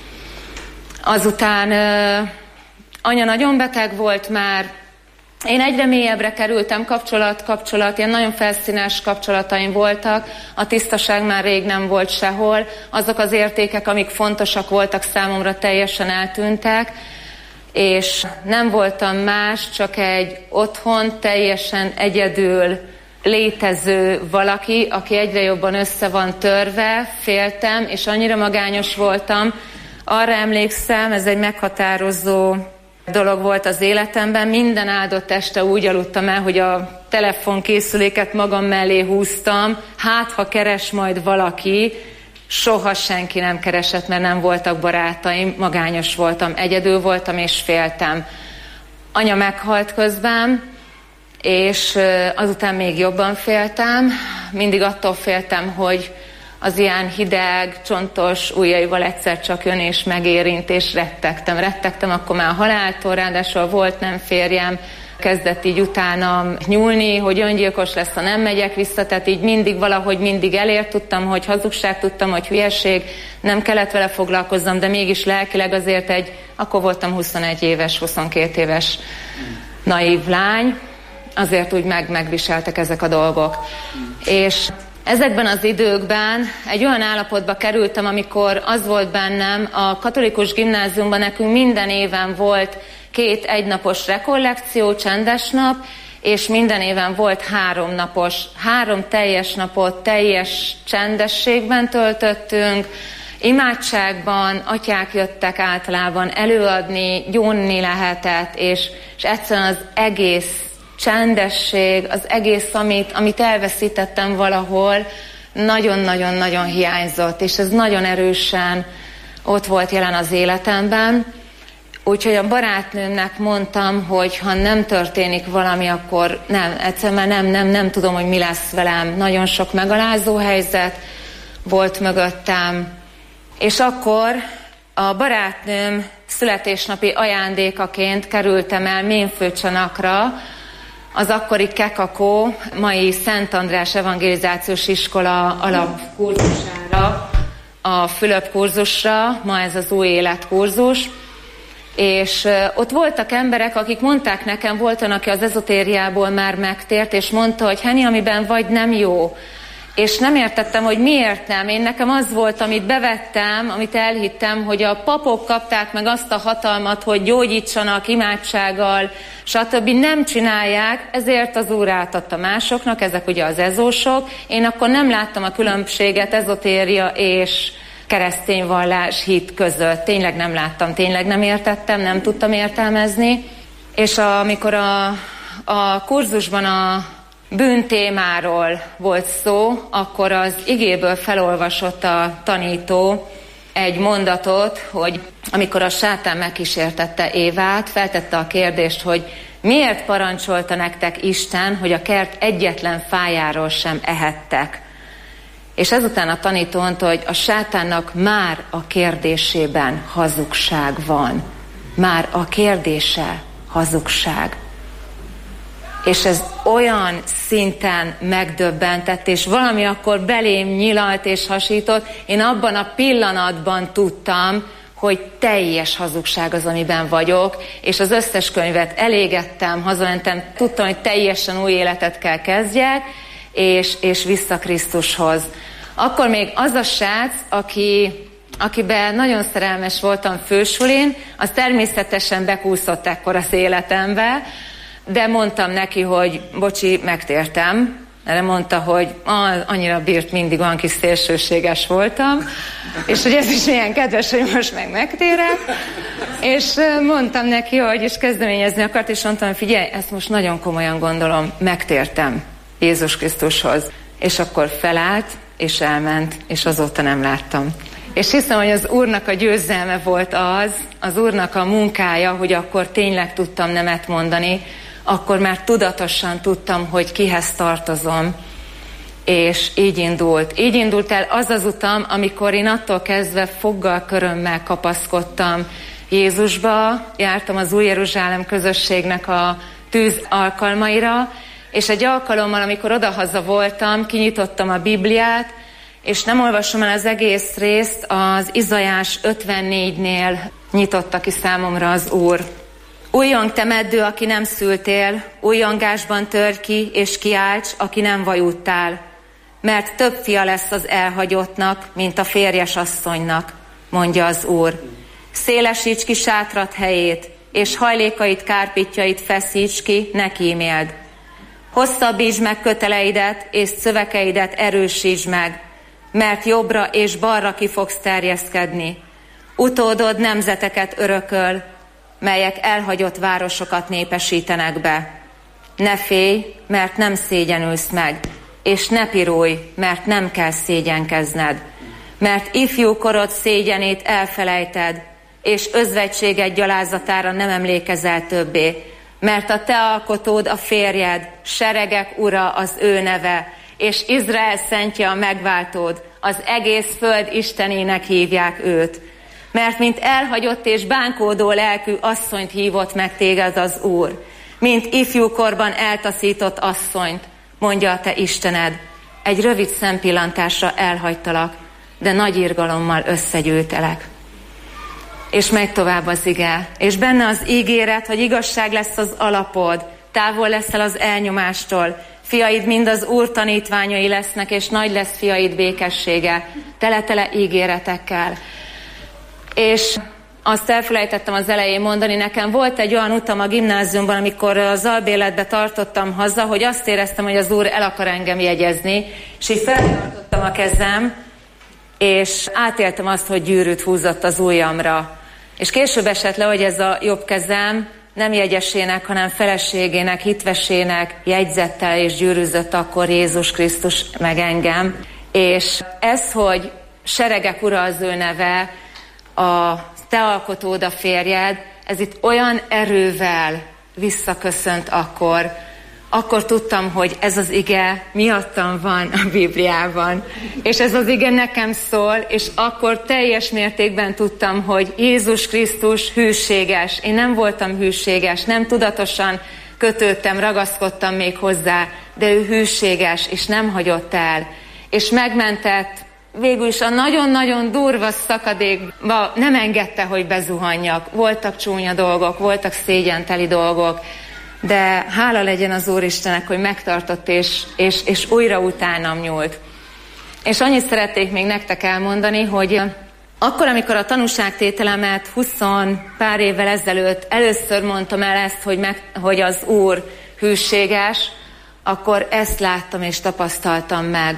Azután anya nagyon beteg volt már, én egyre mélyebbre kerültem, kapcsolat, ilyen nagyon felszínes kapcsolataim voltak, a tisztaság már rég nem volt sehol, azok az értékek, amik fontosak voltak számomra, teljesen eltűntek, és nem voltam más, csak egy otthon teljesen egyedül létező valaki, aki egyre jobban össze van törve, féltem, és annyira magányos voltam. Arra emlékszem, ez egy meghatározó dolog volt az életemben, minden áldott este úgy aludtam el, hogy a telefonkészüléket magam mellé húztam, hát ha keres majd valaki, soha senki nem keresett, mert nem voltak barátaim, magányos voltam, egyedül voltam és féltem. Anya meghalt közben, és azután még jobban féltem, mindig attól féltem, hogy az ilyen hideg, csontos ujjaival egyszer csak jön és megérint, és rettegtem akkor már a haláltól, ráadásul volt nem férjem, kezdett így utánam nyúlni, hogy öngyilkos lesz, ha nem megyek vissza, tehát így mindig elért, tudtam, hogy hazugság, tudtam, hogy hülyeség, nem kellett vele foglalkoznom, de mégis lelkileg azért akkor voltam 21 éves, 22 éves naív lány, azért úgy megviseltek ezek a dolgok. És ezekben az időkben egy olyan állapotba kerültem, amikor az volt bennem, a katolikus gimnáziumban nekünk minden éven volt 2 egynapos rekollekció, csendes nap, és minden éven volt 3 teljes napot teljes csendességben töltöttünk, imádságban, atyák jöttek általában előadni, gyónni lehetett, és egyszerűen az egész csendesség, az egész, amit elveszítettem valahol, nagyon-nagyon-nagyon hiányzott, és ez nagyon erősen ott volt jelen az életemben. Úgyhogy a barátnőmnek mondtam, hogy ha nem történik valami, akkor egyszerűen nem tudom, hogy mi lesz velem. Nagyon sok megalázó helyzet volt mögöttem. És akkor a barátnőm születésnapi ajándékaként kerültem el Mémfőcsanakra, az akkori Kekakó, mai Szent András Evangelizációs Iskola alapkurzusára, a Fülöp kurzusra, ma ez az új életkurzus, és ott voltak emberek, akik mondták nekem, volt olyan, aki az ezotériából már megtért, és mondta, hogy Henny, amiben vagy nem jó. És nem értettem, hogy miért nem. Nekem az volt, amit bevettem, amit elhittem, hogy a papok kapták meg azt a hatalmat, hogy gyógyítsanak imádsággal, stb. Nem csinálják, ezért az Úr átadta másoknak, ezek ugye az ezósok. Én akkor nem láttam a különbséget ezotéria és keresztény vallás, hit között. Tényleg nem láttam, tényleg nem értettem, nem tudtam értelmezni. És amikor a kurzusban a bűn témáról volt szó, akkor az igéből felolvasott a tanító egy mondatot, hogy amikor a sátán megkísértette Évát, feltette a kérdést, hogy miért parancsolta nektek Isten, hogy a kert egyetlen fájáról sem ehettek. És ezután a tanító mondta, hogy a sátánnak már a kérdésében hazugság van. Már a kérdése hazugság. És ez olyan szinten megdöbbentett, és valami akkor belém nyilalt és hasított. Én abban a pillanatban tudtam, hogy teljes hazugság az, amiben vagyok, és az összes könyvet elégettem, hazamentem, tudtam, hogy teljesen új életet kell kezdjek, és vissza Krisztushoz. Akkor még az a srác, akiben nagyon szerelmes voltam fősulin, az természetesen bekúszott ekkor az életembe, de mondtam neki, hogy bocsi, megtértem. Erre mondta, hogy annyira bírt, mindig olyan kis szélsőséges voltam, és hogy ez is ilyen kedves, hogy most megtérek. És mondtam neki, hogy is kezdeményezni akart, és mondtam, hogy figyelj, ezt most nagyon komolyan gondolom, megtértem Jézus Krisztushoz. És akkor felállt, és elment, és azóta nem láttam. És hiszem, hogy az Úrnak a győzelme volt az Úrnak a munkája, hogy akkor tényleg tudtam nemet mondani, akkor már tudatosan tudtam, hogy kihez tartozom, És így indult el az az utam, amikor én attól kezdve foggal, körömmel kapaszkodtam Jézusba, jártam az Új Jeruzsálem közösségnek a tűz alkalmaira, és egy alkalommal, amikor odahaza voltam, kinyitottam a Bibliát, és nem olvasom el az egész részt, az Izaiás 54-nél nyitotta ki számomra az Úr. Újjong te meddő, aki nem szültél, újjongásban törj ki, és kiálts, aki nem vajudtál, mert több fia lesz az elhagyottnak, mint a férjes asszonynak, mondja az Úr. Szélesíts ki sátrat helyét, és hajlékait, kárpitjait feszíts ki, ne kíméld. Hosszabbítsd meg köteleidet, és szövekeidet erősítsd meg, mert jobbra és balra ki fogsz terjeszkedni. Utódod nemzeteket örököl, melyek elhagyott városokat népesítenek be. Ne félj, mert nem szégyenülsz meg, és ne pirulj, mert nem kell szégyenkezned. Mert ifjú korod szégyenét elfelejted, és özvegységed gyalázatára nem emlékezel többé, mert a te alkotód a férjed, seregek ura az ő neve, és Izrael szentje a megváltód, az egész föld istenének hívják őt. Mert mint elhagyott és bánkódó lelkű asszonyt hívott meg téged az Úr, mint ifjúkorban eltaszított asszonyt, mondja a te Istened. Egy rövid szempillantásra elhagytalak, de nagy irgalommal összegyűltelek. És megy tovább az ige. És benne az ígéret, hogy igazság lesz az alapod, távol leszel az elnyomástól, fiaid mind az Úr tanítványai lesznek, és nagy lesz fiaid békessége, tele-tele ígéretekkel. És azt elfelejtettem az elején mondani, nekem volt egy olyan utam a gimnáziumban, amikor az albéletbe tartottam haza, hogy azt éreztem, hogy az Úr el akar engem jegyezni, és így feltartottam a kezem, és átéltem azt, hogy gyűrűt húzott az ujjamra. És később esett le, hogy ez a jobb kezem nem jegyesének, hanem feleségének, hitvesének jegyzettel és gyűrűzött akkor Jézus Krisztus meg engem. És ez, hogy seregek ura az ő neve, a te alkotód a férjed, ez itt olyan erővel visszaköszönt akkor tudtam, hogy ez az ige miattam van a Bibliában, és ez az ige nekem szól, és akkor teljes mértékben tudtam, hogy Jézus Krisztus hűséges. Én nem voltam hűséges, nem tudatosan kötődtem, ragaszkodtam még hozzá, de ő hűséges, és nem hagyott el, és megmentett. Végül is a nagyon-nagyon durva szakadékba nem engedte, hogy bezuhanjak. Voltak csúnya dolgok, voltak szégyenteli dolgok, de hála legyen az Úristennek, hogy megtartott és újra utánam nyúlt. És annyit szeretnék még nektek elmondani, hogy akkor, amikor a tanúságtételemet 20 pár évvel ezelőtt először mondtam el ezt, hogy az Úr hűséges, akkor ezt láttam és tapasztaltam meg.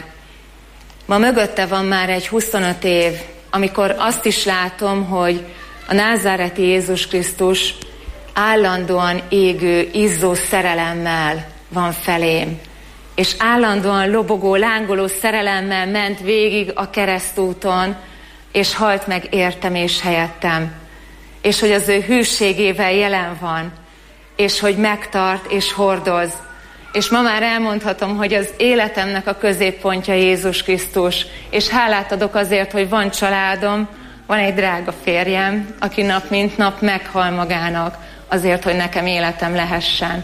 Ma mögötte van már egy 25 év, amikor azt is látom, hogy a názáreti Jézus Krisztus állandóan égő, izzó szerelemmel van felém, és állandóan lobogó, lángoló szerelemmel ment végig a keresztúton, és halt meg értem és helyettem, és hogy az ő hűségével jelen van, és hogy megtart és hordoz. És ma már elmondhatom, hogy az életemnek a középpontja Jézus Krisztus, és hálát adok azért, hogy van családom, van egy drága férjem, aki nap mint nap meghal magának azért, hogy nekem életem lehessen.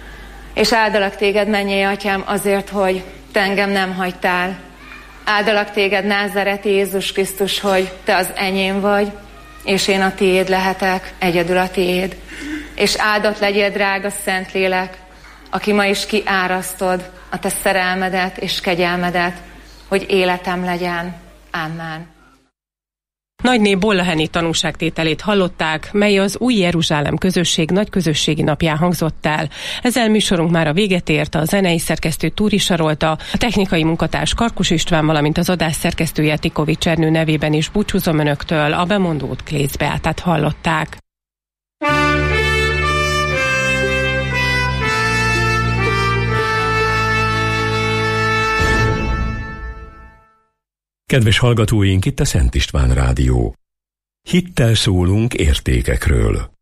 És áldalak téged, mennyei Atyám, azért, hogy te engem nem hagytál. Áldalak téged, názáreti Jézus Krisztus, hogy te az enyém vagy, és én a tiéd lehetek, egyedül a tiéd. És áldott legyél, drága Szentlélek, aki ma is kiárasztod a te szerelmedet és kegyelmedet, hogy életem legyen. Amen. Nagyné Bolla Henné tanúságtételét hallották, mely az Új Jeruzsálem közösség nagy közösségi napján hangzott el. Ezzel műsorunk már a véget ért, a zenei szerkesztő Túri Sarolta, a technikai munkatárs Karkus István, valamint az adás szerkesztője Tikovics Ernő nevében is búcsúzom önöktől, a bemondót Klész Beátát hallották. Kedves hallgatóink, itt a Szent István Rádió. Hittel szólunk értékekről.